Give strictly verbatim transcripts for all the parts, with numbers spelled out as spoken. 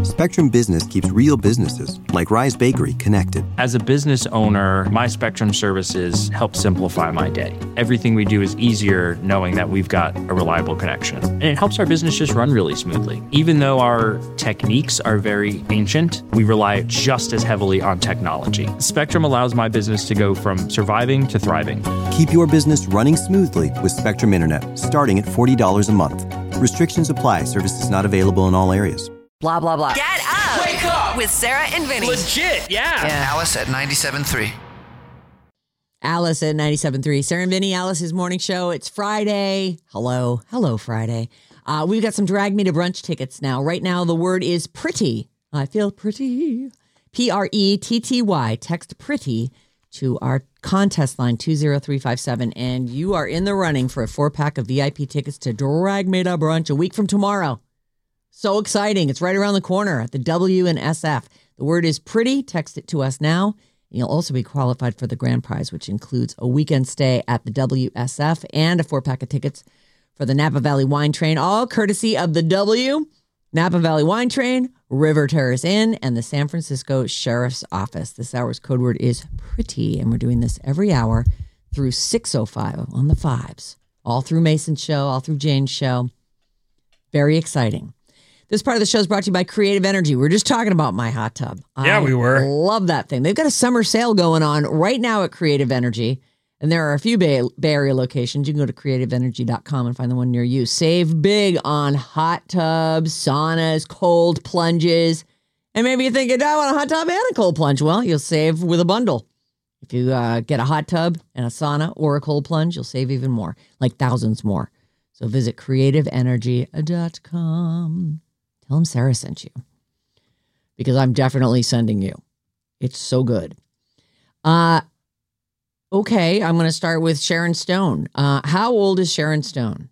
Spectrum Business keeps real businesses, like Rise Bakery, connected. As a business owner, my Spectrum services help simplify my day. Everything we do is easier knowing that we've got a reliable connection. And it helps our business just run really smoothly. Even though our techniques are very ancient, we rely just as heavily on technology. Spectrum allows my business to go from surviving to thriving. Keep your business running smoothly with Spectrum Internet, starting at forty dollars a month. Restrictions apply. Services not available in all areas. Blah, blah, blah. Get up! Wake up! With Sarah and Vinny. Legit, yeah. Yeah. Alice at ninety-seven point three. Alice at ninety-seven point three. Sarah and Vinny, Alice's morning show. It's Friday. Hello. Hello, Friday. Uh, we've got some Drag Me to Brunch tickets now. Right now, the word is pretty. I feel pretty. P R E T T Y. Text pretty to our contest line two zero three five seven. And you are in the running for a four-pack of V I P tickets to Drag Me to Brunch a week from tomorrow. So exciting. It's right around the corner at the W and S F. The word is pretty. Text it to us now. You'll also be qualified for the grand prize, which includes a weekend stay at the W S F and a four-pack of tickets for the Napa Valley Wine Train, all courtesy of the W, Napa Valley Wine Train, River Terrace Inn, and the San Francisco Sheriff's Office. This hour's code word is pretty, and we're doing this every hour through six oh five on the fives, all through Mason's show, all through Jane's show. Very exciting. This part of the show is brought to you by Creative Energy. We were just talking about My Hot Tub. Yeah, I we were. love that thing. They've got a summer sale going on right now at Creative Energy. And there are a few Bay, Bay Area locations. You can go to creative energy dot com and find the one near you. Save big on hot tubs, saunas, cold plunges. And maybe you're thinking, I want a hot tub and a cold plunge. Well, you'll save with a bundle. If you uh, get a hot tub and a sauna or a cold plunge, you'll save even more, like thousands more. So visit creative energy dot com. Tell them Sarah sent you, because I'm definitely sending you. It's so good. Uh, okay, I'm going to start with Sharon Stone. Uh, how old is Sharon Stone?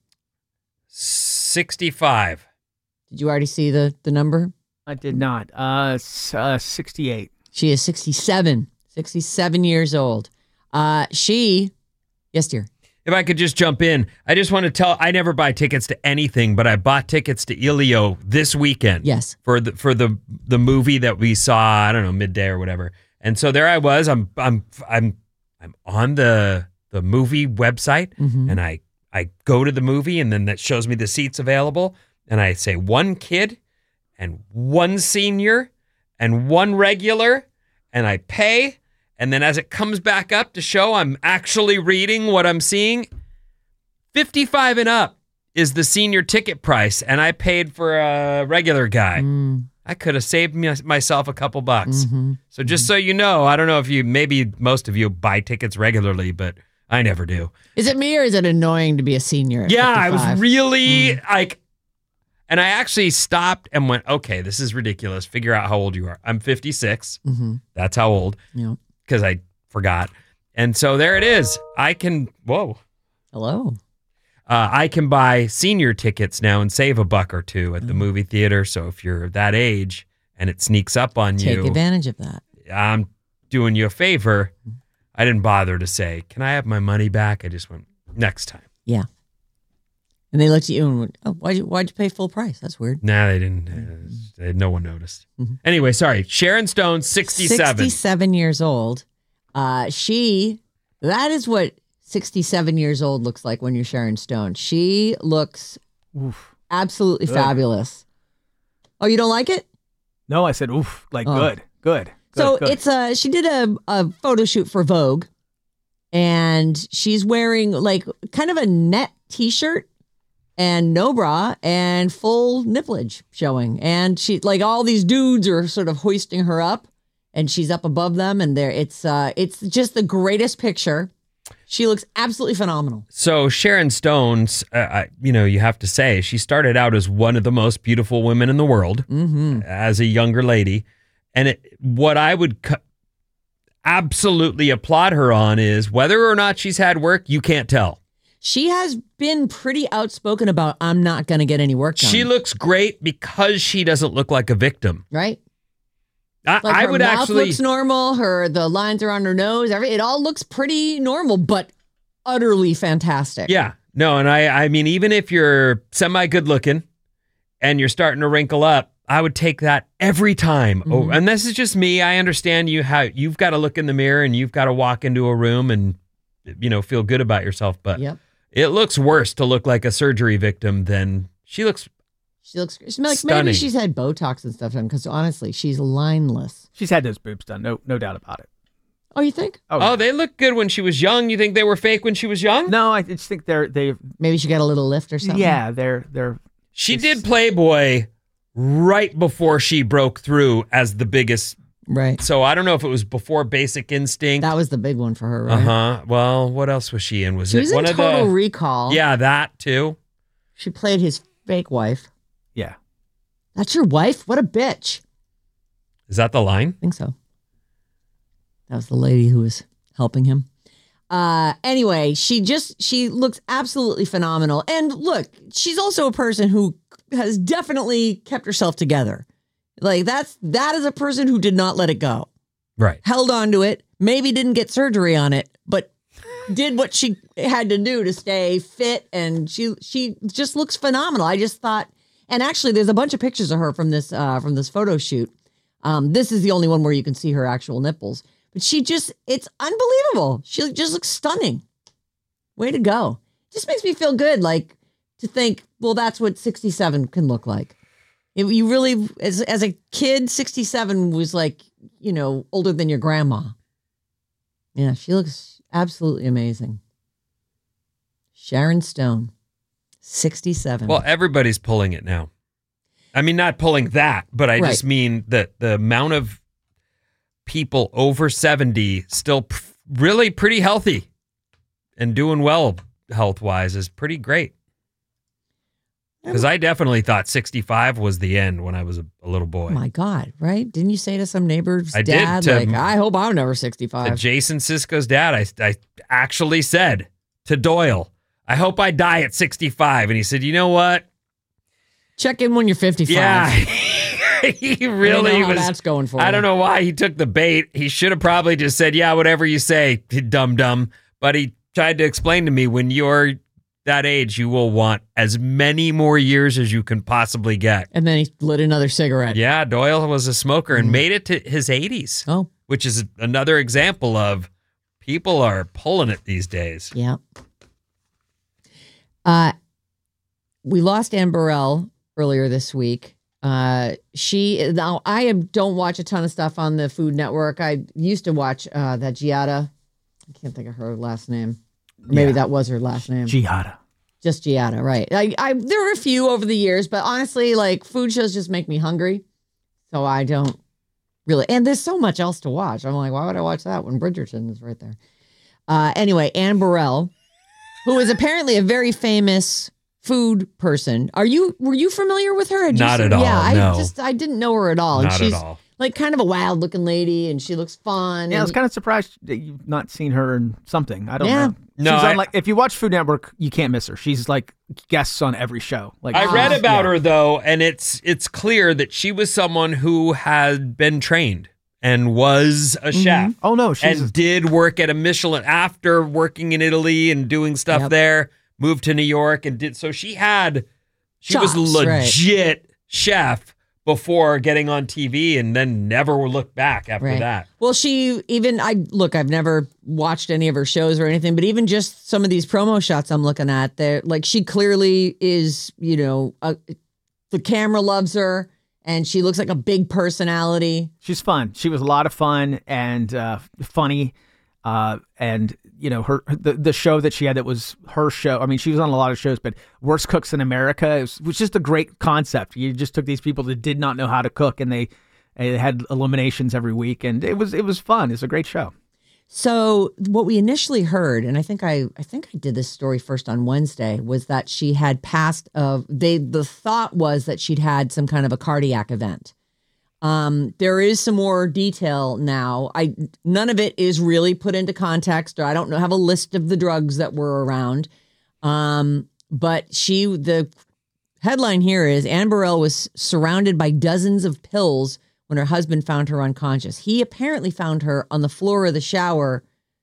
sixty-five. Did you already see the, the number? I did not. Uh, s- uh, sixty-eight. She is sixty-seven. sixty-seven years old. Uh, she, yes, dear. If I could just jump in, I just want to tell, I never buy tickets to anything, but I bought tickets to Elio this weekend. Yes. For the for the the movie that we saw, I don't know, midday or whatever. And so there I was. I'm I'm I'm I'm on the the movie website, Mhm. and I I go to the movie, and then that shows me the seats available, and I say one kid and one senior and one regular, and I pay. And then as it comes back up to show I'm actually reading what I'm seeing, fifty-five and up is the senior ticket price, and I paid for a regular guy. Mm. I could have saved me, myself a couple bucks. Mm-hmm. So just so you know, I don't know if you, maybe most of you buy tickets regularly, but I never do. Is it me or is it annoying to be a senior at Yeah, I fifty-five? was really Mm. like, and I actually stopped and went, okay, this is ridiculous. Figure out how old you are. I'm fifty-six. Mm-hmm. That's how old. Yeah. Because I forgot. And so there it is. I can, whoa. Hello. Uh, I can buy senior tickets now and save a buck or two at the movie theater. So if you're that age and it sneaks up on Take you, advantage of that. I'm doing you a favor. I didn't bother to say, can I have my money back? I just went, next time. Yeah. And they looked at you and went, oh, why'd you, why'd you pay full price? That's weird. Nah, they didn't. Uh, they, no one noticed. Mhm. Anyway, sorry. Sharon Stone, sixty-seven. sixty-seven years old. Uh, she, that is what sixty-seven years old looks like when you're Sharon Stone. She looks Oof. absolutely Good. fabulous. Oh, you don't like it? No, I said oof. Like Oh. good, good. good So good. it's a, she did a, a photo shoot for Vogue, and she's wearing like kind of a net t-shirt and no bra and full nipplage showing. And she, like, all these dudes are sort of hoisting her up, and she's up above them, and there it's uh it's just the greatest picture. She looks absolutely phenomenal. So Sharon Stone's, uh, I- you know, you have to say, she started out as one of the most beautiful women in the world Mm-hmm. as a younger lady. And it, what I would cu- absolutely applaud her on is whether or not she's had work, you can't tell. She has been pretty outspoken about, I'm not going to get any work done. She looks great because she doesn't look like a victim. right? I, Like I her would mouth actually. looks normal. Her the lines are on her nose. Every it all looks pretty normal, but utterly fantastic. Yeah. No, and I, I mean, even if you're semi good looking and you're starting to wrinkle up, I would take that every time. Mm-hmm. Oh, and this is just me. I understand you how you've got to look in the mirror and you've got to walk into a room and, you know, feel good about yourself. But Yep. it looks worse to look like a surgery victim than she looks. She looks she's like Stunning. maybe she's had Botox and stuff done because honestly, she's lineless. She's had those boobs done. No, no doubt about it. Oh, you think? Oh, Oh, yeah. they look good when she was young. You think they were fake when she was young? No, I just think they're they. Maybe she got a little lift or something. Yeah, they're they're. She did Playboy right before she broke through as the biggest. Right. So I don't know if it was before Basic Instinct. That was the big one for her, Uh right? huh. Well, what else was she in? Was She it was one in of Total the? Recall. Yeah, that too. She played his fake wife. Yeah. That's your wife? What a bitch. Is that the line? I think so. That was the lady who was helping him. Uh, anyway, she just, she looks absolutely phenomenal. And look, she's also a person who has definitely kept herself together. Like that's, that is a person who did not let it go. Right. Held on to it, maybe didn't get surgery on it, but did what she had to do to stay fit. And she, she just looks phenomenal. I just thought, and actually there's a bunch of pictures of her from this, uh, from this photo shoot. Um, this is the only one where you can see her actual nipples. But she just, it's unbelievable. She just looks stunning. Way to go. Just makes me feel good, like, to think, well, that's what sixty-seven can look like. If you really, as, as a kid, sixty-seven was like, you know, older than your grandma. Yeah, she looks absolutely amazing. Sharon Stone, sixty-seven. Well, everybody's pulling it now. I mean, not pulling that, but I Right. just mean that the amount of people over seventy still p- really pretty healthy and doing well health-wise is pretty great. Because I definitely thought sixty-five was the end when I was a, a little boy. Oh my God, right? Didn't you say to some neighbor's I did dad, to- like, I hope I'm never To sixty-five? Jason Sisko's dad, I, I actually said to Doyle, I hope I die at sixty-five. And he said, you know what? Check in when you're fifty-five. Yeah. He really I don't know how was. that's going for I you. don't know why he took the bait. He should have probably just said, yeah, whatever you say, dum dum. But he tried to explain to me, when you're that age, you will want as many more years as you can possibly get. And then he lit another cigarette. Yeah, Doyle was a smoker and made it to his eighties, Oh, which is another example of people are pulling it these days. yeah. Uh, we lost Anne Burrell earlier this week. Uh, she now I am, don't watch a ton of stuff on the Food Network. I used to watch uh, that Giada. I can't think of her last name. Or maybe Yeah. that was her last name. Jihada. Just Giada, right? I, I there were a few over the years, but honestly, like food shows just make me hungry, so I don't really. And there's so much else to watch. I'm like, why would I watch that when Bridgerton is right there? Uh, anyway, Anne Burrell, who is apparently a very famous food person. Are you? Were you familiar with her? Had you Not seen- at all, Yeah, I no. just I didn't know her at all. Not and at she's all. like kind of a wild looking lady, and she looks fun. Yeah, I and was kind of surprised that you've not seen her in something. I don't Yeah. know. No, She's I- on like if you watch Food Network, you can't miss her. She's like guests on every show. Like I read she's- about yeah. her though, and it's it's clear that she was someone who had been trained and was a chef. Oh no, she's and did work at a Michelin after working in Italy and doing stuff Yep. there. Moved to New York and did so. She had she was Chops, right. legit chef before getting on T V, and then never looked back after Right. that. Well, she even I look. I've never watched any of her shows or anything, but even just some of these promo shots I'm looking at, they're like she clearly is. You know, a, the camera loves her, and she looks like a big personality. she's fun. She was a lot of fun and uh, funny. Uh, and you know her the, the show that she had that was her show. I mean, she was on a lot of shows, but Worst Cooks in America it was, was just a great concept. You just took these people that did not know how to cook, and they, they had eliminations every week, and it was it was fun. It's a great show. So what we initially heard, and I think I I think I did this story first on Wednesday, was that she had passed of they the thought was that she'd had some kind of a cardiac event. Um, there is some more detail now. I none of it is really put into context, or I don't know have a list of the drugs that were around. Um, but she the headline here is Anne Burrell was surrounded by dozens of pills when her husband found her unconscious. He apparently found her on the floor of the shower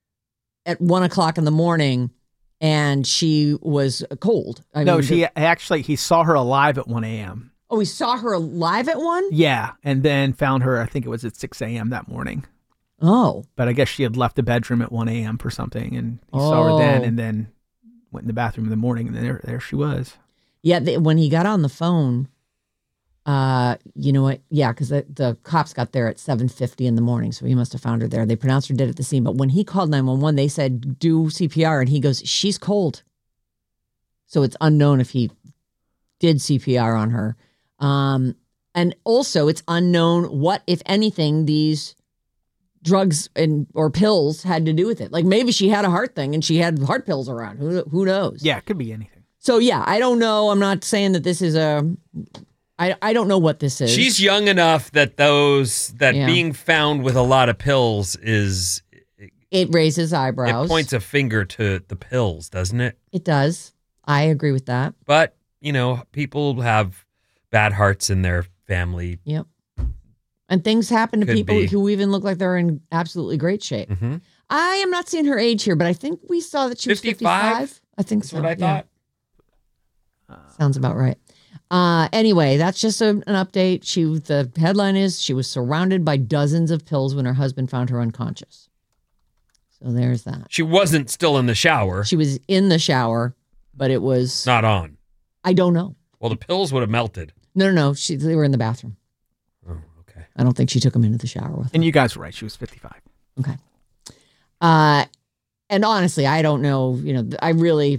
at one o'clock in the morning, and she was cold. I no, mean, she the- actually he saw her alive at one a.m. Oh, we saw her alive at one? Yeah, and then found her, I think it was at six a.m. that morning. Oh. But I guess she had left the bedroom at one a.m. for something, and he saw her then, Oh. and then went in the bathroom in the morning, and there, there she was. Yeah, they, when he got on the phone, uh, you know what? Yeah, because the, the cops got there at seven fifty in the morning, so he must have found her there. They pronounced her dead at the scene. But when he called nine one one, they said, do C P R, and he goes, she's cold. So it's unknown if he did C P R on her. Um, and also, it's unknown what, if anything, these drugs and or pills had to do with it. Like maybe she had a heart thing and she had heart pills around. Who who knows? Yeah, it could be anything. So yeah, I don't know. I'm not saying that this is a. I I don't know what this is. She's young enough that those that Yeah. being found with a lot of pills is It raises eyebrows. it points a finger to the pills, doesn't it? It does. I agree with that. But you know, people have bad hearts in their family. Yep. And things happen to Could people be. who even look like they're in absolutely great shape. Mm-hmm. I am not seeing her age here, but I think we saw that she was fifty-five? fifty-five. I think That's so. what I yeah. thought. Sounds about right. Uh, anyway, that's just a, an update. She the headline is she was surrounded by dozens of pills when her husband found her unconscious. So there's that. She wasn't still in the shower. She was in the shower, but it was Not on. I don't know. Well, the pills would have melted. No, no, no. She they were in the bathroom. Oh, okay. I don't think she took them into the shower with her. And you guys were right. She was fifty-five. Okay. Uh, and honestly, I don't know. You know, I really,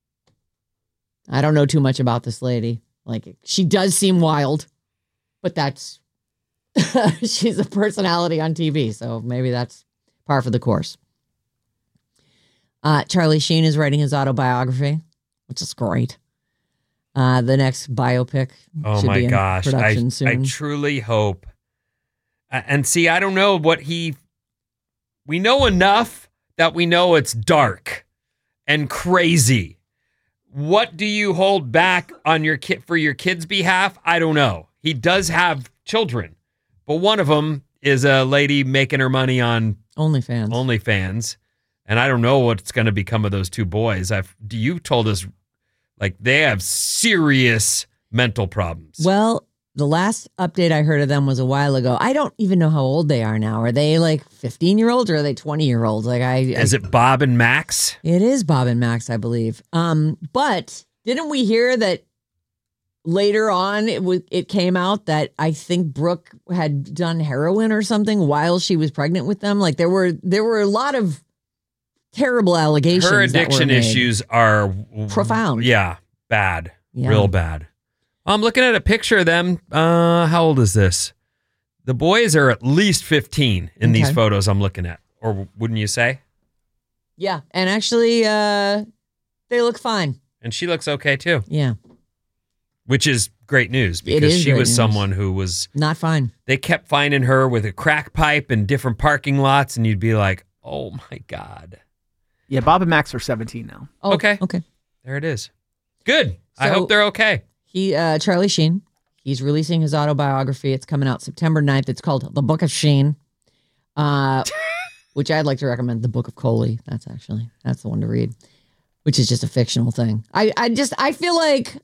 I don't know too much about this lady. Like, she does seem wild, but that's she's a personality on T V, so maybe that's par for the course. Uh, Charlie Sheen is writing his autobiography, which is great. Uh, the next biopic Oh should my be in gosh. I, production I soon. truly hope. Uh, and see, I don't know what he. We know enough that we know it's dark and crazy. What do you hold back on your kid for your kid's behalf? I don't know. He does have children, but one of them is a lady making her money on OnlyFans. OnlyFans, and I don't know what's going to become of those two boys. I've you told us like they have serious mental problems. Well, the last update I heard of them was a while ago. I don't even know how old they are now. Are they like fifteen year olds or are they twenty year olds? Like I, Is I- it Bob and Max? It is Bob and Max, I believe. Um, but didn't we hear that later on it was it came out that I think Brooke had done heroin or something while she was pregnant with them? Like there were there were a lot of terrible allegations. Her that were addiction made. issues are Profound. Yeah, bad. Yeah. Real bad. I'm looking at a picture of them. Uh, how old is this? The boys are at least fifteen in these Okay. photos I'm looking at. Or wouldn't you say? Yeah, and actually, uh, they look fine. And she looks okay too, Yeah, which is great news It because is she great was news. someone who was, not fine. they kept finding her with a crack pipe in different parking lots. And you'd be like, oh my God. Yeah, Bob and Max are seventeen now. Oh, Okay. okay. There it is. Good. I So- hope they're okay. He, uh, Charlie Sheen, he's releasing his autobiography. It's coming out September ninth. It's called The Book of Sheen, uh, which I'd like to recommend. The Book of Coley. That's actually, that's the one to read, which is just a fictional thing. I, I just, I feel like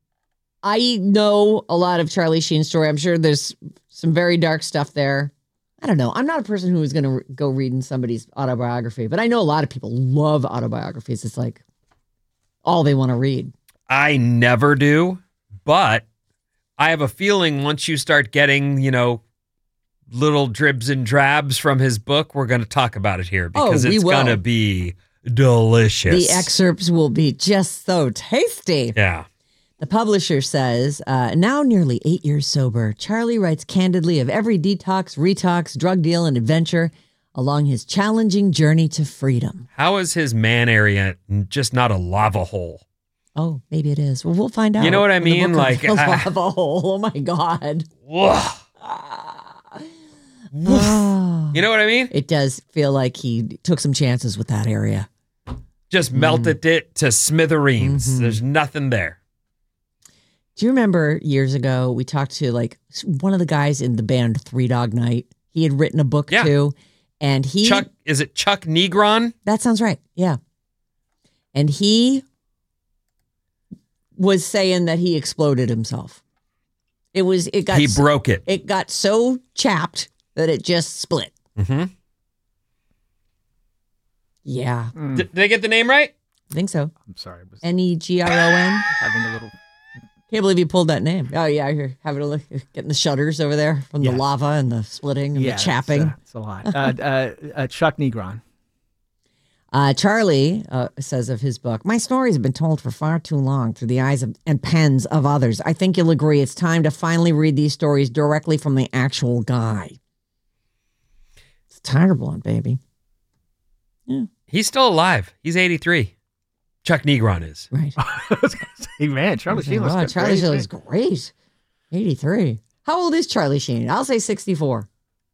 I know a lot of Charlie Sheen's story. I'm sure there's some very dark stuff there. I don't know. I'm not a person who is going to re- go reading somebody's autobiography, but I know a lot of people love autobiographies. It's like all they want to read. I never do, but I have a feeling once you start getting, you know, little dribs and drabs from his book, we're going to talk about it here because Oh, we it's will. going to be delicious. The excerpts will be just so tasty. Yeah. The publisher says, uh, now nearly eight years sober, Charlie writes candidly of every detox, retox, drug deal, and adventure along his challenging journey to freedom. How is his man area just not a lava hole? Oh, maybe it is. Well, we'll find out. You know what I in the mean? book Like, of the I- lava hole. Oh my God. Ugh. You know what I mean? It does feel like he took some chances with that area. Just Mm. melted it to smithereens. Mm-hmm. There's nothing there. Do you remember years ago we talked to like one of the guys in the band Three Dog Night? He had written a book Yeah. too, and he Chuck, is it Chuck Negron? that sounds right, yeah. And he was saying that he exploded himself, It was. It got. He broke it. It got so chapped that it just split. Mm-hmm. Yeah, Mm, Did, did I get the name right? I think so. I'm sorry. I was N e g r o n. having a little. Can't believe you pulled that name. Oh yeah, you're having a look, getting the shutters over there from the Yes. lava and the splitting and Yeah, the chapping. It's, uh, it's a lot. Uh, uh, uh, Chuck Negron. Uh, Charlie uh, says of his book, my stories have been told for far too long through the eyes of, and pens of others. I think you'll agree it's time to finally read these stories directly from the actual guy. It's Tiger Blood, baby. Yeah, He's still alive. He's eighty-three. Chuck Negron is. right. I was gonna say, man, Charlie Sheen was Oh, good. Charlie Sheen is great. eighty-three. How old is Charlie Sheen? I'll say sixty-four.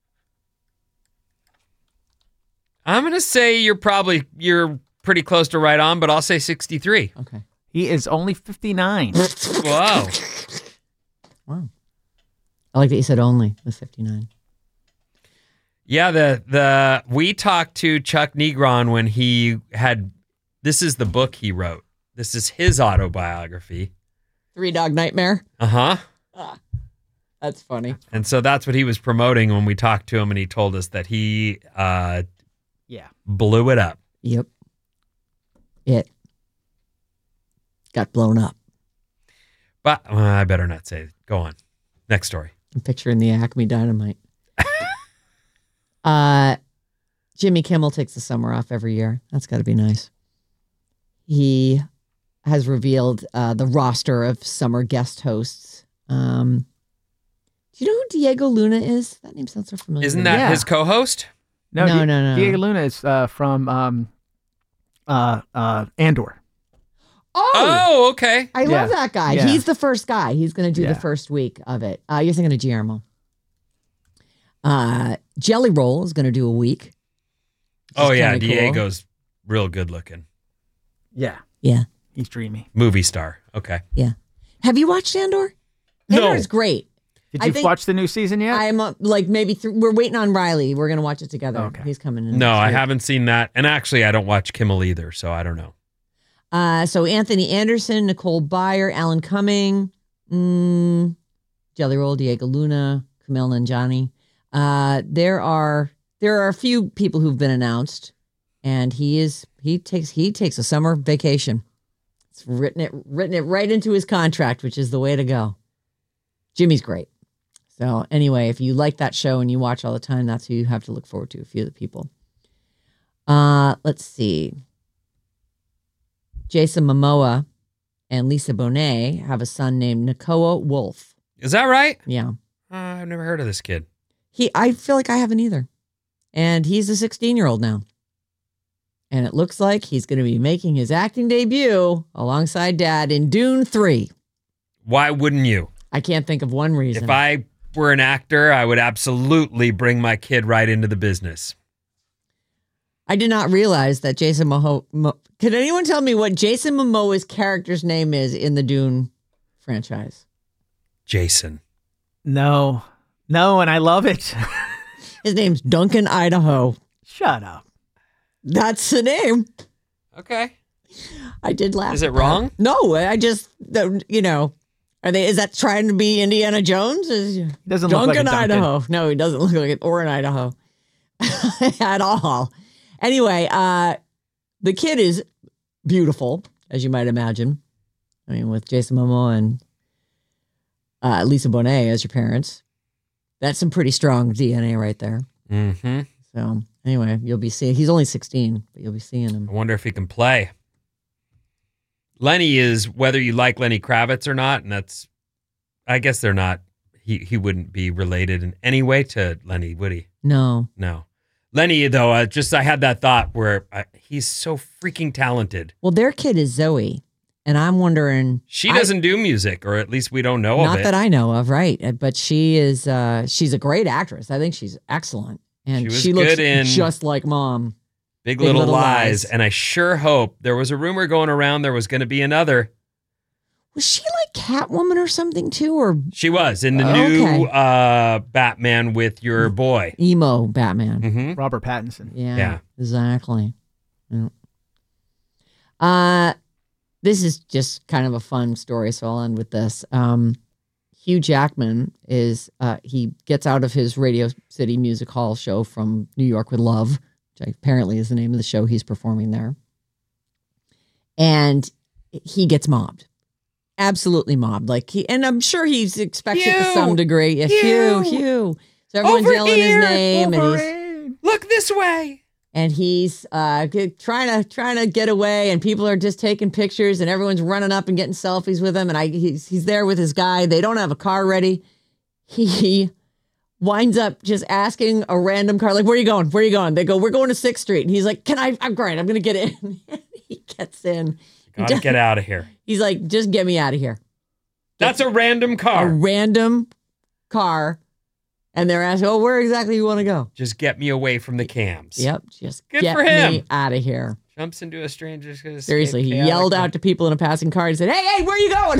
I'm gonna say you're probably you're pretty close to right on, but I'll say sixty-three. Okay. He is only fifty-nine. Wow. Wow. I like that you said only with fifty-nine. Yeah, the the we talked to Chuck Negron when he had this is the book he wrote. This is his autobiography. Three Dog Nightmare. Uh-huh. That's funny. And so that's what he was promoting when we talked to him, and he told us that he uh Yeah. blew it up. Yep. It got blown up. But uh, I better not say it. Go on. Next story. I'm picturing the Acme Dynamite. uh, Jimmy Kimmel takes the summer off every year. That's got to be nice. He has revealed uh, the roster of summer guest hosts. Um, do you know who Diego Luna is? That name sounds so familiar. Isn't that Yeah. his co-host? No, No, Di- no, no. Diego Luna is uh, from um, uh, uh, Andor. Oh, Oh, okay. I love Yeah. that guy. Yeah. He's the first guy. He's going to do Yeah. the first week of it. Uh, you're thinking of Guillermo. Uh, Jelly Roll is going to do a week. which Oh is yeah, kinda cool. Diego's real good looking. Yeah. Yeah. He's dreamy. Movie star. Okay. Yeah. Have you watched Andor? No. Andor's great. Did I you think- watch the new season yet? I'm uh, like maybe th- we're waiting on Riley. We're gonna watch it together. Okay. He's coming in. No, next I week. haven't seen that. And actually I don't watch Kimmel either, so I don't know. Uh, so Anthony Anderson, Nicole Byer, Alan Cumming, mm, Jelly Roll, Diego Luna, Kumail Nanjiani. Uh, there are there are a few people who've been announced, and he is he takes he takes a summer vacation. It's written it written it right into his contract, which is the way to go. Jimmy's great. So anyway, if you like that show and you watch all the time, that's who you have to look forward to. A few of the people. Uh, let's see. Jason Momoa and Lisa Bonet have a son named Nakoa Wolf. Is that right? Yeah. Uh, I've never heard of this kid. He I feel like I haven't either. And he's a sixteen-year-old now. And it looks like he's going to be making his acting debut alongside Dad in Dune three. Why wouldn't you? I can't think of one reason. If I were an actor, I would absolutely bring my kid right into the business. I did not realize that Jason Momoa... Mo- Can anyone tell me what Jason Momoa's character's name is in the Dune franchise? Jason. no. No, and I love it. His name's Duncan Idaho. Shut up. That's the name. Okay. I did laugh. Is it at that. wrong? No, I just, you know, are they? Is that trying to be Indiana Jones? Is He doesn't look like a Duncan, Duncan. Idaho? No, he doesn't look like it, or in Idaho at all. Anyway, uh, the kid is beautiful, as you might imagine. I mean, with Jason Momoa and uh, Lisa Bonet as your parents, that's some pretty strong D N A right there. Mm-hmm. So anyway, you'll be seeing. He's only sixteen, but you'll be seeing him. I wonder if he can play. Lenny is whether you like Lenny Kravitz or not, and that's, I guess they're not. He he wouldn't be related in any way to Lenny, would he? No. No. Lenny, though, uh, just I had that thought where uh, he's so freaking talented. Well, their kid is Zoe, and I'm wondering. She I- doesn't do music, or at least we don't know Not of it. that I know of, right? Uh, But she is. Uh, she's a great actress. I think she's excellent, and She was she looks good in- just like Mom. Big, Big Little, Little Lies. Lies. And I sure hope there was a rumor going around there was going to be another. Was she like Catwoman or something too, or She was in the Oh, new okay. uh, Batman with your boy. emo Batman? Mm-hmm. Robert Pattinson. Yeah, Yeah. exactly. Yeah. Uh, this is just kind of a fun story, so I'll end with this. Um, Hugh Jackman is, uh, he gets out of his Radio City Music Hall show from New York with Love, which apparently is the name of the show he's performing there. And he gets mobbed. Absolutely mobbed. Like he, and I'm sure he's expected Hugh! to some degree. Yeah, Hugh! Hugh, Hugh. So everyone's Over yelling here! his name, and he's Wolverine. Look this way. and he's uh, g- trying to trying to get away, and people are just taking pictures, and everyone's running up and getting selfies with him. And I he's he's there with his guy. They don't have a car ready. He winds up just asking a random car, like, "Where are you going? Where are you going?" They go, "We're going to sixth Street." And he's like, "Can I? I'm great. I'm gonna get in." He gets in. Gotta get out of here. He's like, "Just get me out of here." That's a random A car. random car, and they're asking, "Oh, where exactly you want to go?" Just get me away from the cams. Yep, just Good get for him. me out of here. Jumps into a stranger's. gonna escape Seriously, he chaotic yelled life. out to people in a passing car and said, "Hey, hey, where are you going?"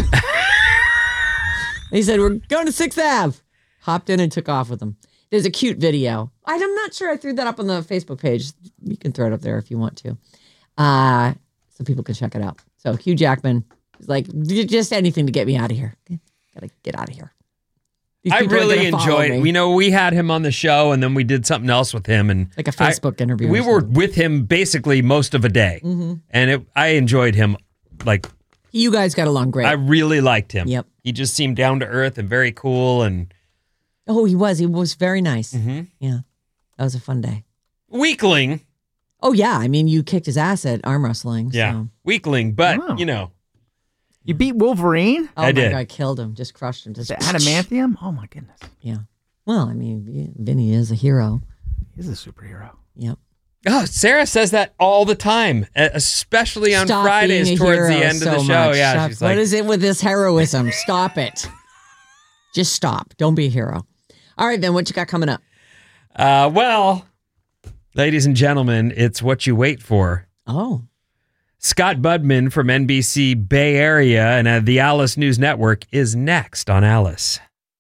He said, "We're going to sixth Ave." Hopped in and took off with them. There's a cute video. I'm not sure I threw that up on the Facebook page. You can throw it up there if you want to, uh, so people can check it out. So Hugh Jackman is like, just anything to get me out of here. Gotta get out of here. These I people are really gonna follow enjoyed. me. You know, we had him on the show, and then we did something else with him, and Like a Facebook I- interview or We were something. with him basically most of a day, Mm-hmm. and it, I enjoyed him. Like You guys got along great. I really liked him. Yep. He just seemed down to earth and very cool, and oh, he was. He was very nice. Mm-hmm. Yeah. That was a fun day. weakling. Oh, yeah. I mean, you kicked his ass at arm wrestling. Yeah, So. weakling, but Wow. you know, You beat Wolverine? Oh, I my did. God. Killed him. Just crushed him. Just The adamantium? Oh my goodness. Yeah. Well, I mean, Vinny is a hero. He's a superhero. Yep. oh, Sarah says that all the time, e- especially on Stop Fridays being a towards hero the end so of the show. much. Yeah, Stop. she's What like, is it with this heroism? Stop it. Just stop. Don't be a hero. All right, then. What you got coming up? uh, well, ladies and gentlemen, it's what you wait for. Oh. Scott Budman from N B C Bay Area and uh, the Alice News Network is next on Alice.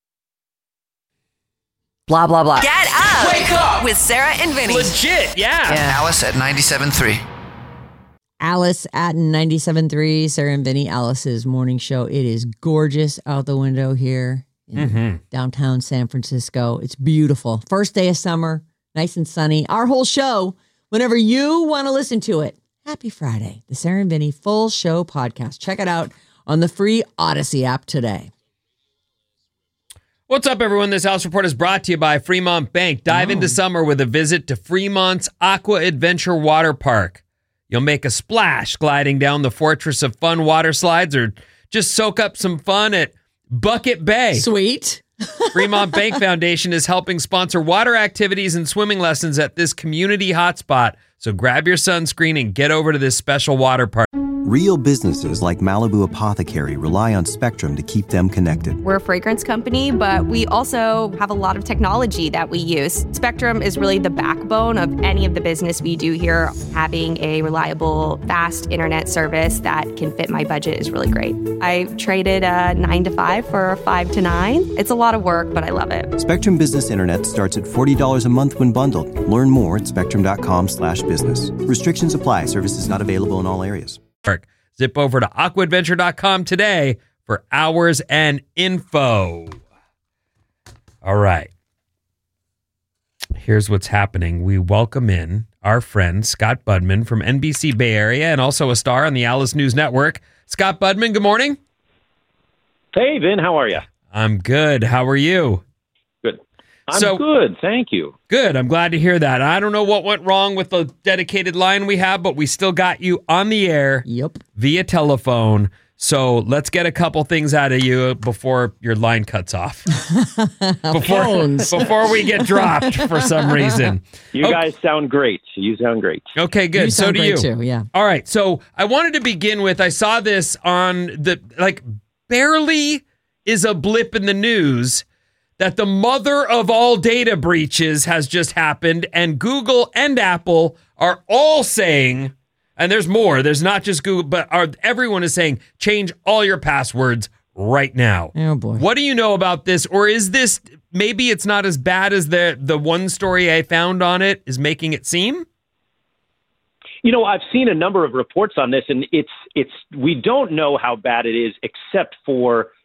Blah, blah, blah. Get up! Wake up with Sarah and Vinny. Legit, yeah. Alice at ninety-seven point three. Alice at ninety-seven point three, Sarah and Vinny, Alice's morning show. It is gorgeous out the window here in Mm-hmm. downtown San Francisco. It's beautiful. First day of summer, nice and sunny. Our whole show, whenever you want to listen to it. Happy Friday, the Sarah and Vinny full show podcast. Check it out on the free Odyssey app today. What's up, everyone? This House Report is brought to you by Fremont Bank. Dive into summer with a visit to Fremont's Aqua Adventure Water Park. You'll make a splash gliding down the Fortress of Fun water slides, or just soak up some fun at Bucket Bay. Sweet. Fremont Bank Foundation is helping sponsor water activities and swimming lessons at this community hotspot. So grab your sunscreen and get over to this special water park. Real businesses like Malibu Apothecary rely on Spectrum to keep them connected. We're a fragrance company, but we also have a lot of technology that we use. Spectrum is really the backbone of any of the business we do here. Having a reliable, fast internet service that can fit my budget is really great. I traded a nine to five for a five to nine. It's a lot of work, but I love it. Spectrum Business Internet starts at forty dollars a month when bundled. Learn more at spectrum.com slash business. Restrictions apply. Services not available in all areas. Zip over to aqua adventure dot com today for hours and info. All right. Here's what's happening. We welcome in our friend Scott Budman from N B C Bay Area and also a star on the Alice News Network. Scott Budman, good morning. Hey, Vin, how are you? I'm good. How are you? Good. I'm So- good, thank you. Good. I'm glad to hear that. I don't know what went wrong with the dedicated line we have, but we still got you on the air Yep. via telephone. So let's get a couple things out of you before your line cuts off. before, Phones. before we get dropped for some reason. You Oh, guys sound great. You sound great. Okay, good. You So sound do great you. too, yeah. All right. So I wanted to begin with, I saw this on the, like, barely is a blip in the news that the mother of all data breaches has just happened, and Google and Apple are all saying, and there's more, there's not just Google, but are, everyone is saying, change all your passwords right now. Oh, boy. What do you know about this? Or is this, maybe it's not as bad as the, the one story I found on it is making it seem? You know, I've seen a number of reports on this, and it's it's we don't know how bad it is, except for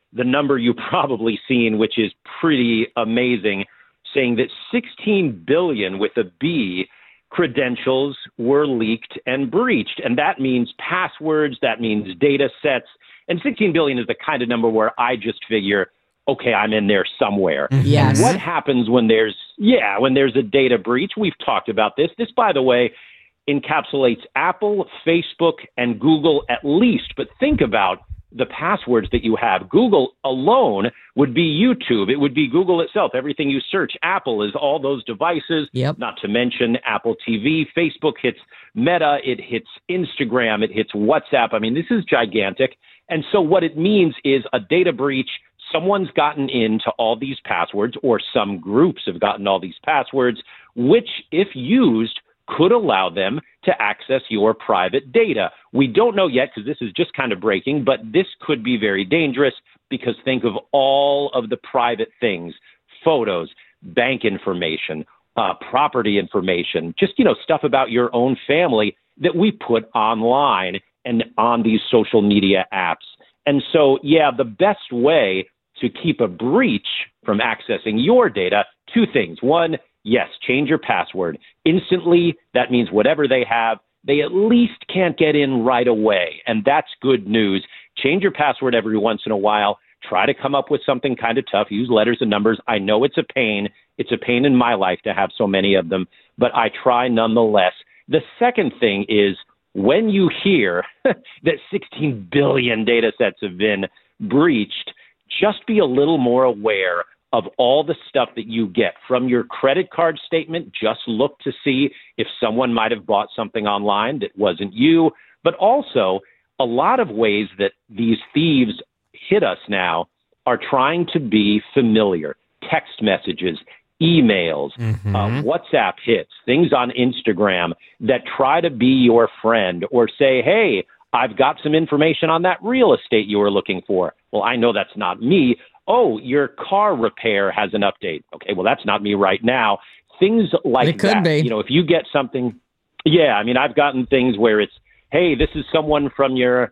the number you've probably seen, which is pretty amazing, saying that sixteen billion with a B credentials were leaked and breached. And that means passwords, that means data sets. And sixteen billion is the kind of number where I just figure, okay, I'm in there somewhere. Yes. What happens when there's, yeah, when there's a data breach? We've talked about this. This, by the way, encapsulates Apple, Facebook, and Google at least. But think about the passwords that you have. Google alone would be YouTube. It would be Google itself. Everything you search. Apple is all those devices, Yep. not to mention Apple T V. Facebook hits Meta. It hits Instagram. It hits WhatsApp. I mean, this is gigantic. And so what it means is a data breach. Someone's gotten into all these passwords, or some groups have gotten all these passwords, which, if used, could allow them to access your private data. We don't know yet because this is just kind of breaking, but this could be very dangerous because think of all of the private things, photos, bank information, uh, property information, just, you know, stuff about your own family that we put online and on these social media apps. And so, yeah, the best way to keep a breach from accessing your data, two things. One, yes, change your password instantly. That means whatever they have, they at least can't get in right away. And that's good news. Change your password every once in a while. Try to come up with something kind of tough. Use letters and numbers. I know it's a pain. It's a pain in my life to have so many of them, but I try nonetheless. The second thing is when you hear that sixteen billion data sets have been breached, just be a little more aware of all the stuff that you get from your credit card statement. Just look to see if someone might have bought something online that wasn't you, but also a lot of ways that these thieves hit us now are trying to be familiar. Text messages, emails, Mm-hmm. uh, WhatsApp hits, things on Instagram that try to be your friend or say, hey, I've got some information on that real estate you were looking for. Well, I know that's not me. Oh, your car repair has an update. Okay, well, that's not me right now. Things like It could that. be. You know, if you get something, yeah, I mean, I've gotten things where it's, hey, this is someone from your,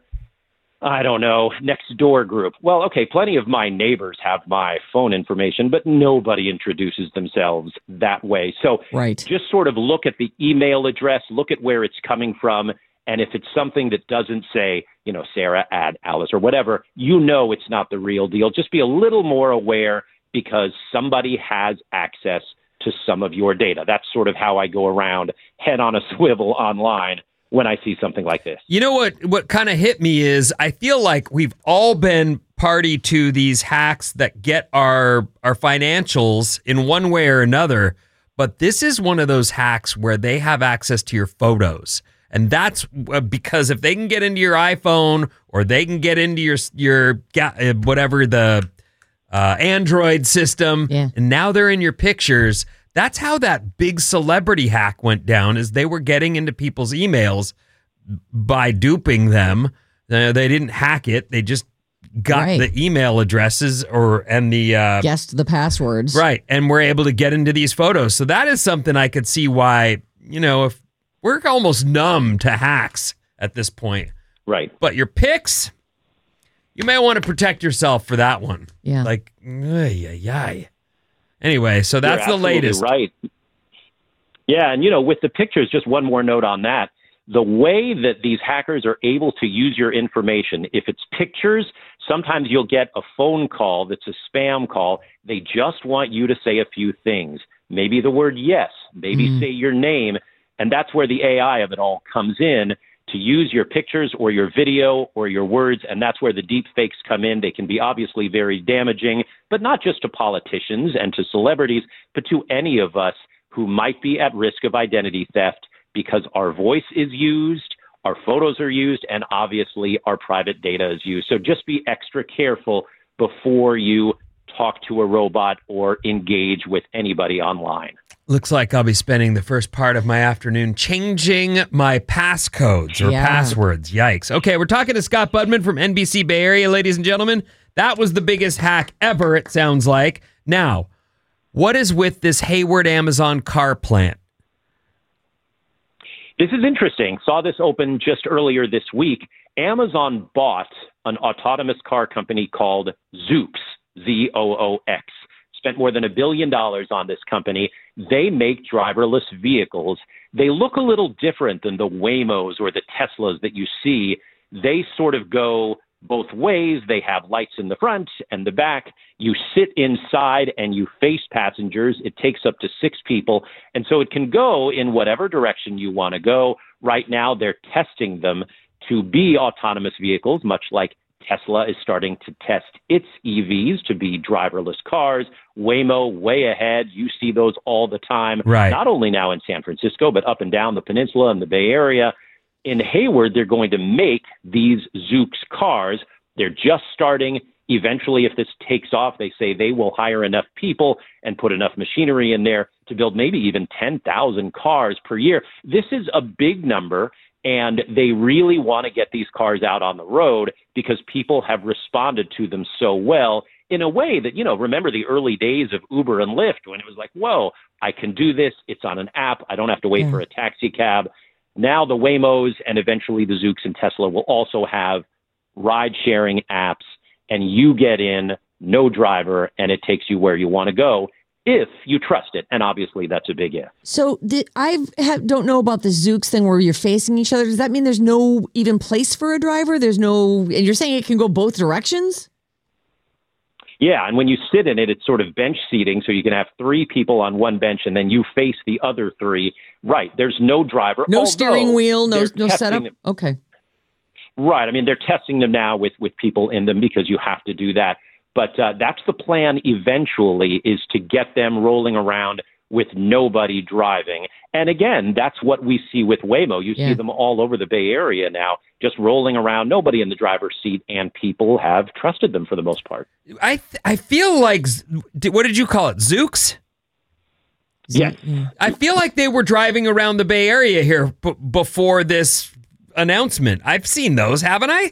I don't know, next door group. Well, okay, plenty of my neighbors have my phone information, but nobody introduces themselves that way. So Right. just sort of look at the email address, look at where it's coming from. And if it's something that doesn't say, you know, Sarah at Alice or whatever, you know it's not the real deal. Just be a little more aware because somebody has access to some of your data. That's sort of how I go around head on a swivel online when I see something like this. You know what what kind of hit me is I feel like we've all been party to these hacks that get our our financials in one way or another, but this is one of those hacks where they have access to your photos. And that's because if they can get into your iPhone or they can get into your your whatever the uh, Android system, Yeah. and now they're in your pictures. That's how that big celebrity hack went down. Is they were getting into people's emails by duping them. Uh, they didn't hack it; they just got Right. the email addresses or and the uh, Guessed the passwords. right, and we're able to get into these photos. So that is something I could see why, you know, if we're almost numb to hacks at this point. Right. But your pics, you may want to protect yourself for that one. Yeah. Like, ay, ay, ay. Anyway, so that's You're the latest. absolutely right. Yeah, and you know, with the pictures, just one more note on that. The way that these hackers are able to use your information, if it's pictures, sometimes you'll get a phone call that's a spam call. They just want you to say a few things. Maybe the word yes, maybe Mm. say your name. And that's where the A I of it all comes in, to use your pictures or your video or your words. And that's where the deep fakes come in. They can be obviously very damaging, but not just to politicians and to celebrities, but to any of us who might be at risk of identity theft because our voice is used, our photos are used, and obviously our private data is used. So just be extra careful before you talk to a robot or engage with anybody online. Looks like I'll be spending the first part of my afternoon changing my passcodes or Yeah. passwords. Yikes. Okay, we're talking to Scott Budman from N B C Bay Area, ladies and gentlemen. That was the biggest hack ever, it sounds like. Now, what is with this Hayward Amazon car plant? This is interesting. Saw this open just earlier this week. Amazon bought an autonomous car company called Zoox, Z O O X. Spent more than a billion dollars on this company. They make driverless vehicles. They look a little different than the Waymos or the Teslas that you see. They sort of go both ways. They have lights in the front and the back. You sit inside and you face passengers. It takes up to six people. And so it can go in whatever direction you want to go. Right now, they're testing them to be autonomous vehicles, much like Tesla is starting to test its E Vs to be driverless cars. Waymo, way ahead. You see those all the time, right. Not only now in San Francisco, but up and down the peninsula and the Bay Area. In Hayward, they're going to make these Zoox cars. They're just starting. Eventually, if this takes off, they say they will hire enough people and put enough machinery in there to build maybe even ten thousand cars per year. This is a big number, and they really want to get these cars out on the road because people have responded to them so well in a way that, you know, remember the early days of Uber and Lyft when it was like, whoa, I can do this. It's on an app. I don't have to wait Yeah. for a taxi cab. Now the Waymos and eventually the Zoox and Tesla will also have ride-sharing apps, and you get in, no driver, and it takes you where you want to go if you trust it. And obviously that's a big if. So did, I have, don't know about the Zoox thing where you're facing each other. Does that mean there's no even place for a driver? There's no, and you're saying it can go both directions? Yeah, and when you sit in it, it's sort of bench seating, so you can have three people on one bench, and then you face the other three. Right, there's no driver. No although steering wheel, no they're no testing setup? them- Okay. Right, I mean, they're testing them now with, with people in them because you have to do that. But uh, that's the plan eventually, is to get them rolling around with nobody driving. And again, that's what we see with Waymo. You Yeah. see them all over the Bay Area now, just rolling around, nobody in the driver's seat, and people have trusted them for the most part. I th- I feel like, Z- d- what did you call it, Zoox? Yeah. I feel like they were driving around the Bay Area here b- before this announcement. I've seen those, haven't I?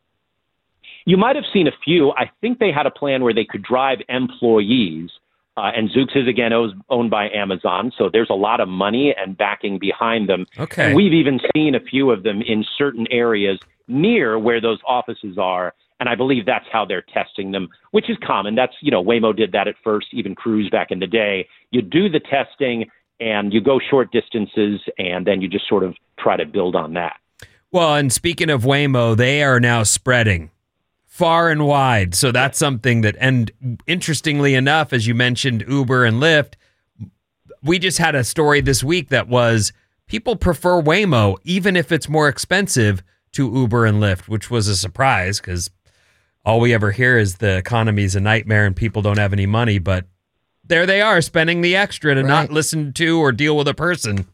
You might have seen a few. I think they had a plan where they could drive employees. Uh, and Zoox is, again, owes- owned by Amazon, so there's a lot of money and backing behind them. Okay. And we've even seen a few of them in certain areas near where those offices are, and I believe that's how they're testing them, which is common. That's, you know, Waymo did that at first, even Cruise back in the day. You do the testing, and you go short distances, and then you just sort of try to build on that. Well, and speaking of Waymo, they are now spreading far and wide. So that's something that, and interestingly enough, as you mentioned, Uber and Lyft, we just had a story this week that was people prefer Waymo, even if it's more expensive, to Uber and Lyft, which was a surprise because all we ever hear is the economy is a nightmare and people don't have any money. But there they are spending the extra to Right. not listen to or deal with a person.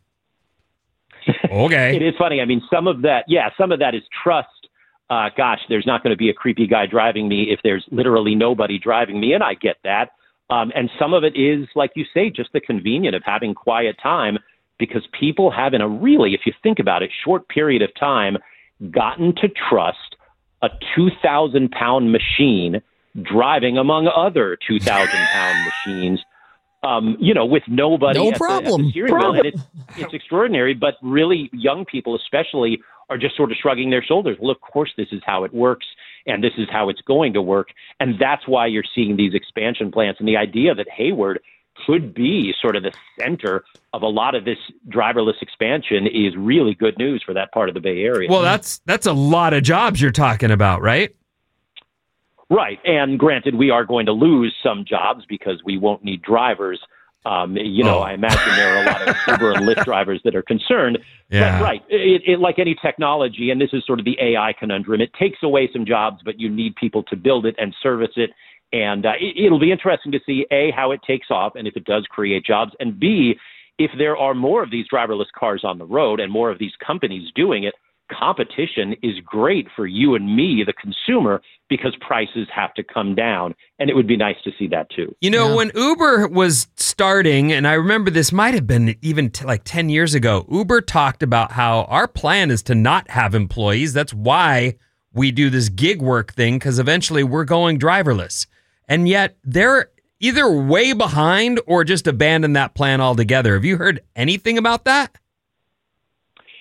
Okay. It is funny. I mean, some of that, yeah, some of that is trust. Uh, gosh, there's not going to be a creepy guy driving me if there's literally nobody driving me, and I get that. Um, and some of it is, like you say, just the convenience of having quiet time, because people have, in a really, if you think about it, short period of time, gotten to trust a two thousand pound machine driving among other two thousand pound machines. Um, you know, with nobody No at the- at the problem. steering wheel. And it's, it's extraordinary, but really young people especially are just sort of shrugging their shoulders. Well, of course, this is how it works, and this is how it's going to work. And that's why you're seeing these expansion plans. And the idea that Hayward could be sort of the center of a lot of this driverless expansion is really good news for that part of the Bay Area. Well, that's that's a lot of jobs you're talking about, right? Right. And granted, we are going to lose some jobs because we won't need drivers. Um, you know, Oh. I imagine there are a lot of Uber and Lyft drivers that are concerned. Yeah. But right. It, it, like any technology, and this is sort of the A I conundrum, it takes away some jobs, but you need people to build it and service it. And uh, it, it'll be interesting to see, A, how it takes off and if it does create jobs, and B, if there are more of these driverless cars on the road and more of these companies doing it. Competition is great for you and me, the consumer, because prices have to come down. And it would be nice to see that too. You know, Yeah. when Uber was starting, and I remember this might have been even t- like ten years ago, Uber talked about how our plan is to not have employees. That's why we do this gig work thing, because eventually we're going driverless. And yet they're either way behind or just abandoned that plan altogether. Have you heard anything about that?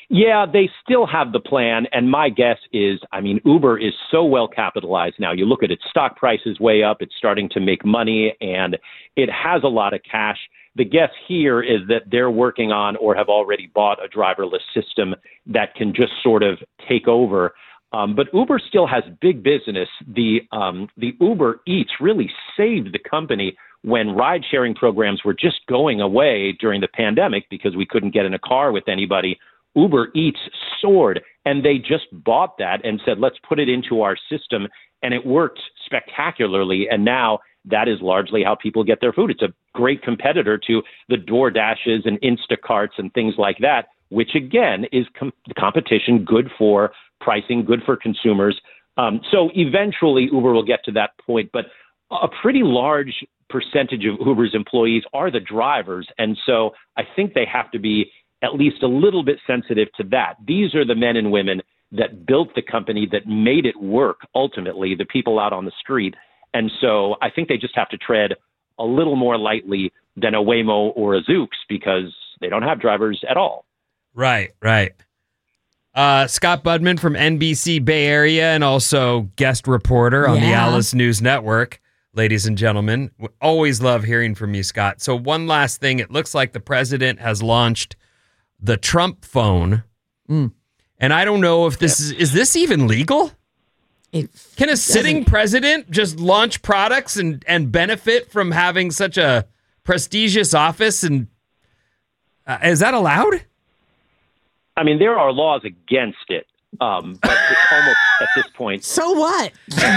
Yeah, they still have the plan. And my guess is, I mean, Uber is so well capitalized now. You look at its stock price is way up. It's starting to make money and it has a lot of cash. The guess here is that they're working on or have already bought a driverless system that can just sort of take over. Um, but Uber still has big business. The um, the Uber Eats really saved the company when ride-sharing programs were just going away during the pandemic because we couldn't get in a car with anybody. Uber Eats soared, and they just bought that and said, let's put it into our system, and it worked spectacularly. And now that is largely how people get their food. It's a great competitor to the DoorDashes and Instacarts and things like that, which, again, is com- competition, good for pricing, good for consumers. Um, so eventually Uber will get to that point, but a pretty large percentage of Uber's employees are the drivers. And so I think they have to be at least a little bit sensitive to that. These are the men and women that built the company, that made it work, ultimately, the people out on the street. And so I think they just have to tread a little more lightly than a Waymo or a Zoox because they don't have drivers at all. Right, right. Uh, Scott Budman from N B C Bay Area and also guest reporter on Yeah. the Alice News Network. Ladies and gentlemen, we always love hearing from you, Scott. So one last thing. It looks like the president has launched the Trump phone. Mm. And I don't know if this Yeah. is, is this even legal? It Can a sitting doesn't- president just launch products and, and benefit from having such a prestigious office? And uh, is that allowed? I mean, there are laws against it, um, but it's almost at this point. So what?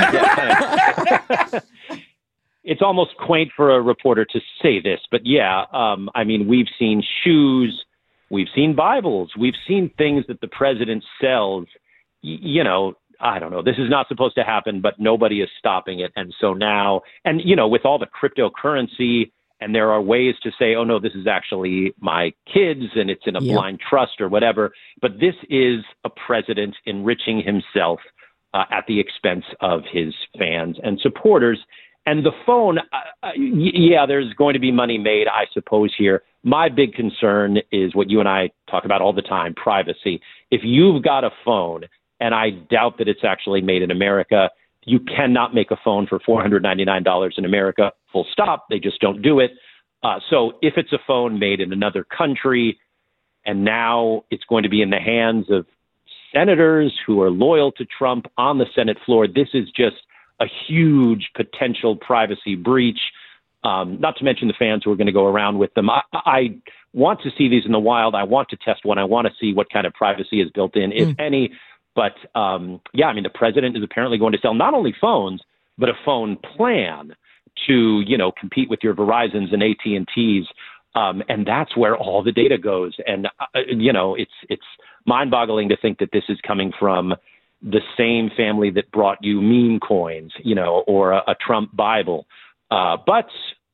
It's almost quaint for a reporter to say this, but yeah, um, I mean, we've seen shoes, we've seen Bibles, we've seen things that the president sells. Y- you know, I don't know. This is not supposed to happen, but nobody is stopping it. And so now, and you know, with all the cryptocurrency, and there are ways to say, oh no, this is actually my kids, and it's in a Yep. blind trust or whatever. But this is a president enriching himself uh, at the expense of his fans and supporters. And the phone, uh, y- yeah, there's going to be money made, I suppose, here. My big concern is what you and I talk about all the time, privacy. If you've got a phone, and I doubt that it's actually made in America, you cannot make a phone for four hundred ninety-nine dollars in America, full stop. They just don't do it. Uh, so if it's a phone made in another country, and now it's going to be in the hands of senators who are loyal to Trump on the Senate floor, this is just a huge potential privacy breach, um, not to mention the fans who are going to go around with them. I, I want to see these in the wild. I want to test one. I want to see what kind of privacy is built in, if any. But, um, yeah, I mean, the president is apparently going to sell not only phones, but a phone plan to, you know, compete with your Verizons and A T and T's. Um, and that's where all the data goes. And, uh, you know, it's it's mind-boggling to think that this is coming from the same family that brought you meme coins, you know, or a, a Trump Bible. Uh, but,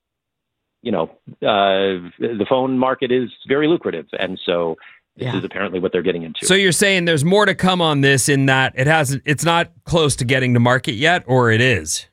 you know, uh, the phone market is very lucrative. And so this Yeah. is apparently what they're getting into. So you're saying there's more to come on this in that it hasn't, it's not close to getting to market yet, or it is?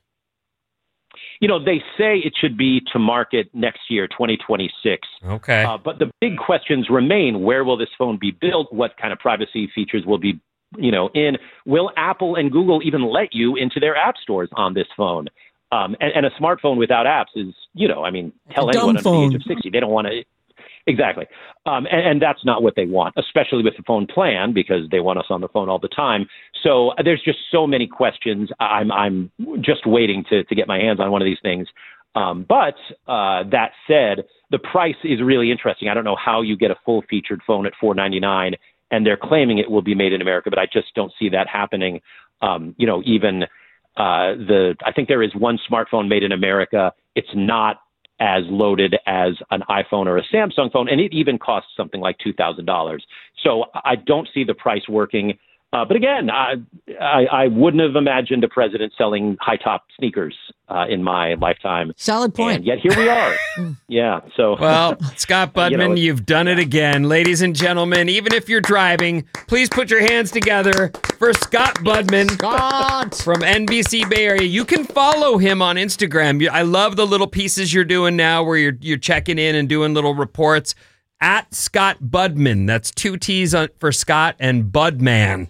You know, they say it should be to market next year, twenty twenty-six. Okay. Uh, but the big questions remain. Where will this phone be built? What kind of privacy features will be, you know, in? Will Apple and Google even let you into their app stores on this phone? Um, and, and a smartphone without apps is, you know, I mean, tell A dumb anyone under the phone. age of sixty, they don't want to. Exactly. Um, and, and that's not what they want, especially with the phone plan, because they want us on the phone all the time. So uh, there's just so many questions. I'm I'm just waiting to, to get my hands on one of these things. Um, but uh, that said, the price is really interesting. I don't know how you get a full featured phone at four ninety-nine, and they're claiming it will be made in America, but I just don't see that happening. Um, you know, even uh, the I think there is one smartphone made in America. It's not as loaded as an iPhone or a Samsung phone, and it even costs something like two thousand dollars. So I don't see the price working. Uh, but again, I, I, I wouldn't have imagined a president selling high-top sneakers uh, in my lifetime. Solid point. And yet here we are. Yeah. So Well, Scott Budman, You know, it's- you've done it again. Ladies and gentlemen, even if you're driving, please put your hands together for Scott Budman Scott! from N B C Bay Area. You can follow him on Instagram. You- I love the little pieces you're doing now where you're you're checking in and doing little reports. at Scott Budman. That's two T's on, for Scott and Budman.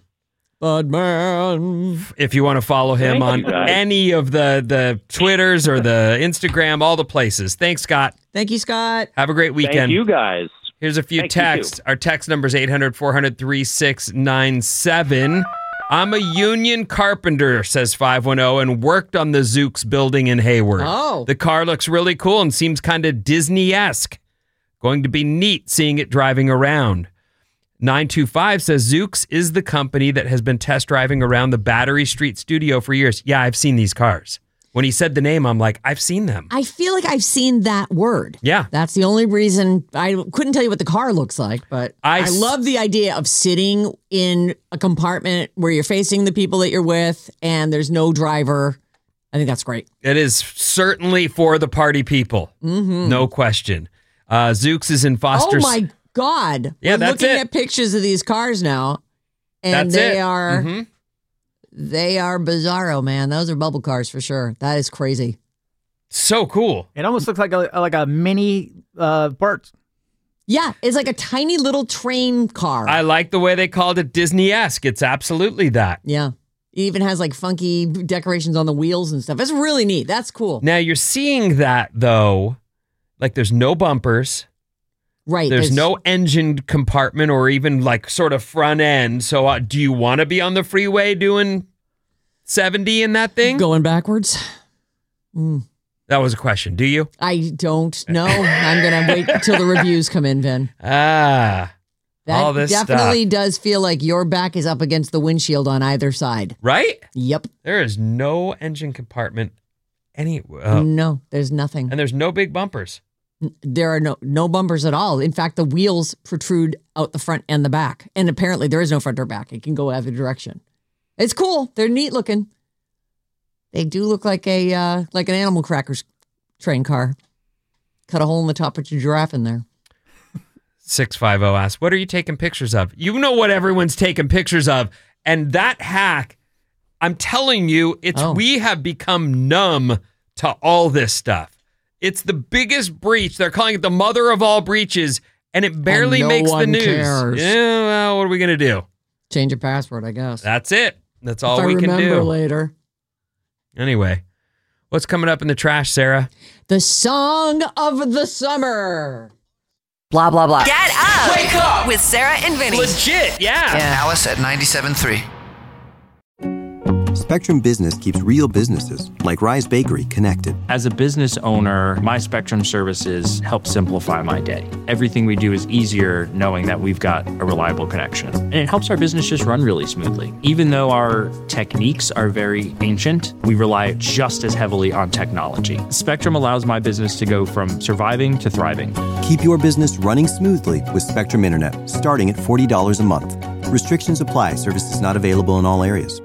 Budman. If you want to follow him Thank on you, guys. any of the, the Twitters or the Instagram, all the places. Thanks, Scott. Thank you, Scott. Have a great weekend. Thank you, guys. Here's a few Thank you, texts. too. Our text number is eight hundred, four hundred, thirty-six ninety-seven. I'm a union carpenter, says five one zero, and worked on the Zooks building in Hayward. Oh. The car looks really cool and seems kind of Disney-esque. Going to be neat seeing it driving around. nine two five says Zooks is the company that has been test driving around the Battery Street studio for years. Yeah, I've seen these cars. When he said the name, I'm like, I've seen them. I feel like I've seen that word. Yeah. That's the only reason. I couldn't tell you what the car looks like, but I I, s- love the idea of sitting in a compartment where you're facing the people that you're with and there's no driver. I think that's great. It is certainly for the party people. Mm-hmm. No question. Uh, Zooks is in Foster. Oh my God. Yeah, We're that's looking it. at pictures of these cars now. And That's they it. are Mhm. they are bizarro, man. Those are bubble cars for sure. That is crazy. So cool. It almost looks like a like a mini uh, Bart. Yeah, it's like a tiny little train car. I like the way they called it Disney-esque. It's absolutely that. yeah. It even has like funky decorations on the wheels and stuff. It's really neat. That's cool. Now you're seeing that though, like there's no bumpers. Right. There's no engine compartment or even like sort of front end. So uh, do you want to be on the freeway doing seventy in that thing? going backwards. Mm. That was a question. Do you? I don't know. I'm going to wait until the reviews come in, Ben. Ah, That all this definitely stuff. does feel like your back is up against the windshield on either side. Right? Yep. There is no engine compartment any, uh, No, there's nothing. and there's no big bumpers. There are no no bumpers at all. In fact, the wheels protrude out the front and the back. And apparently there is no front or back. It can go either direction. It's cool. They're neat looking. They do look like a uh, like an Animal Crackers train car. Cut a hole in the top, put your giraffe in there. six five zero asks, what are you taking pictures of? You know what everyone's taking pictures of. And that hack, I'm telling you, it's Oh. we have become numb to all this stuff. It's the biggest breach. They're calling it the mother of all breaches, and it barely no makes the one news. cares. Yeah, well, what are we going to do? Change your password, I guess. That's it. That's all if we I can remember do. later. Anyway, what's coming up in the trash, Sarah? The song of the summer. Blah, blah, blah. Get up. Wake up with Sarah and Vinny. Legit, yeah. Alice at ninety-seven point three. Spectrum Business keeps real businesses, like Rise Bakery, connected. As a business owner, my Spectrum services help simplify my day. Everything we do is easier knowing that we've got a reliable connection. And it helps our business just run really smoothly. Even though our techniques are very ancient, we rely just as heavily on technology. Spectrum allows my business to go from surviving to thriving. Keep your business running smoothly with Spectrum Internet, starting at forty dollars a month. Restrictions apply. Services not available in all areas.